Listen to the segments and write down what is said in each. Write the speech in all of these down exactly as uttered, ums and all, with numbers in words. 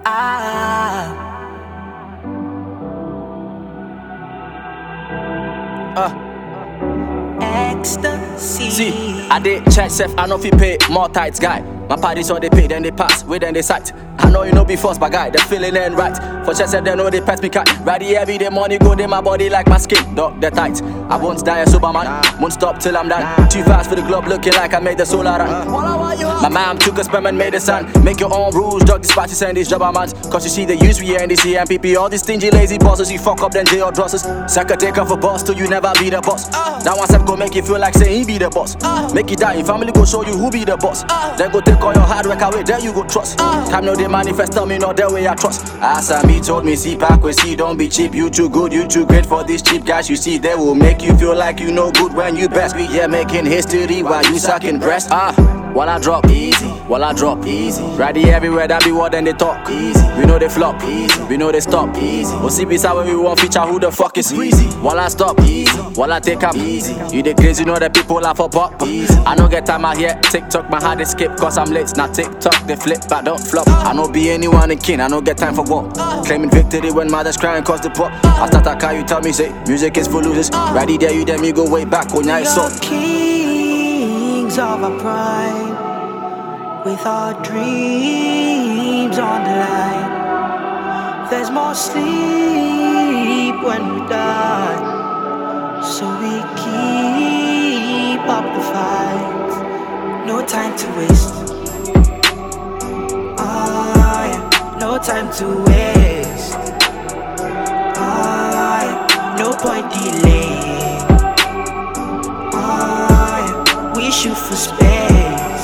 Ah. Uh. Ecstasy. See, I did check self, I know if you pay more tights, guy. My parties on they pay, then they pass, wait then they sight. I know you know be forced by guy, the feeling ain't right. For chest self, they know they pass me cat. Ready every day, money go in my body like my skin. Dog, they're tight. I won't die a Superman, won't stop till I'm done. Too fast for the club, looking like I made the solar run. My mom took a sperm and made a son. Make your own rules, dog, despite you send these jobber mans. Cause you see the use we and the C M P P. All these stingy lazy bosses, you fuck up then jail drosses. Sucker take off a boss till you never be the boss. That one step go make you feel like say he be the boss. Make you die, your family go show you who be the boss. Then go take all your hard work away, then you go trust. Time no they manifest, tell me not the way I trust. Asami told me, see back with see, don't be cheap. You too good, you too great for these cheap guys. You see, they will make you feel like you know good when you best. We here making history while you sucking breast. Ah, while I drop easy, while I drop easy. Ready everywhere that be what then they talk easy. We know they flop easy, we know they stop easy. O C B side when we want feature who the fuck is easy. While I stop easy, while I take up easy. You the crazy, you know the people laugh for pop easy. I no get time out here, TikTok my hard skip cause I'm late. Now TikTok they flip but don't flop. I no be anyone in kin, I no get time for war. Claiming victory when mother's crying cause the pop. I start a car, you tell me say music is for losers. Ready there you them you go way back when I saw kings of our pride, with our dreams on the line. There's more sleep when we die, so we keep up the fight. No time to waste. Ah, yeah. No time to waste. Ah, yeah. No point delaying. Ah, yeah. We shoot for space.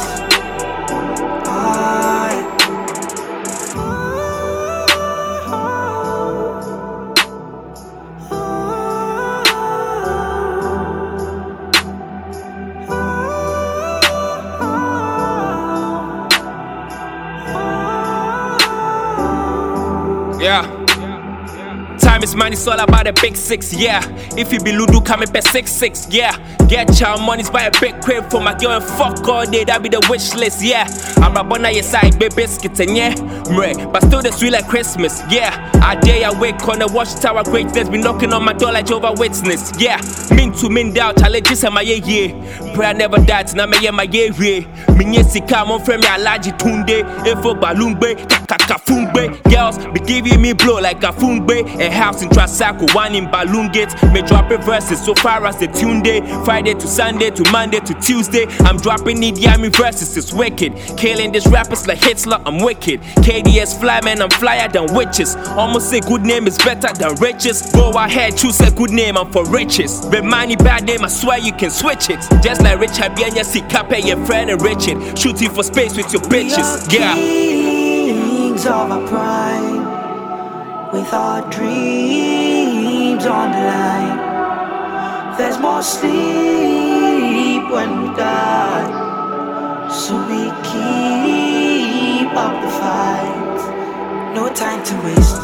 Yeah. Time is money, it's all about a big six, yeah. If you be Ludu, come and pay six six, yeah. Get your money's buy a big crib for my girl and fuck all day, that be the wish list, yeah. I'm a bona your side, baby biscuits and yeah, mre, but still the sweet like Christmas, yeah. I dare I wake on the watchtower, greatness be knocking on my door like Jehovah's Witness, yeah. Mean to mean doubt, challenges and my yeah, yeah. Prayer never dies, now me yeah my yeah, yeah. Minye sika mon friend me alaji tunde, info balloonbe, kakakafungbe. Girls be giving me blow like a fungbe. A house in Trasaco, one in Balloon Gate. Me dropping verses so far as the tune day. Friday to Sunday to Monday to Tuesday. I'm dropping Idi Amin verses, it's wicked. Killing these rappers like Hitler, I'm wicked. K D S fly man, I'm flyer than witches. Almost say good name is better than riches. Go ahead, choose a good name, I'm for riches. But money bad name, I swear you can switch it. Just like Richard Bianya, see Cape, your friend and Richard. Shooting for space with your bitches, yeah. Kings of our pride, with our dreams on the line. There's more sleep when we die, so we keep up the fight. No time to waste.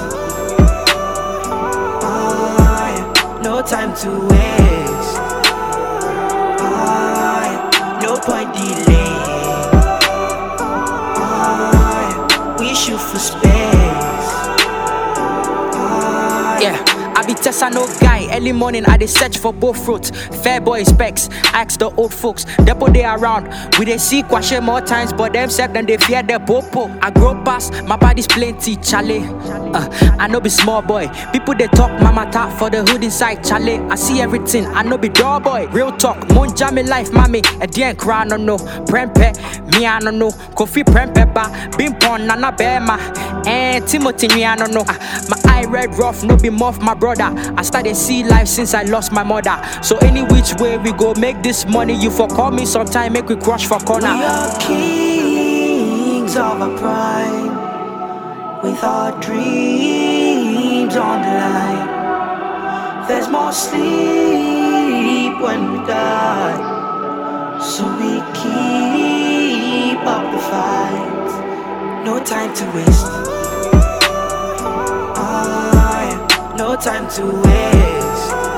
Ah, yeah. No time to waste. Ah, yeah. No point delaying. Ah, yeah. We shoot for space. Yeah, I be Tessa no guy. Early morning I dey search for both fruits. Fair boy specs, ask the old folks. Depot they around. We dey see Kwashe more times, but them said then they fear the popo. I grow past, my body's plenty, chale. Uh, I know be small boy. People they talk mama talk for the hood inside, chale. I see everything, I know be door boy. Real talk, mon jammy life, mommy. A dien cry no no. Prempe, me I no know. Kofi prempe ba, bimpon nana bema. And Timothy me I no know. Uh, my eye red rough, no be muff my brother. I started see life since I lost my mother. So any which way we go make this money, you for call me sometime, make we crush for corner. We are kings of our pride, with our dreams on the line. There's more sleep when we die, so we keep up the fight. No time to waste. Ah, yeah. No time to waste.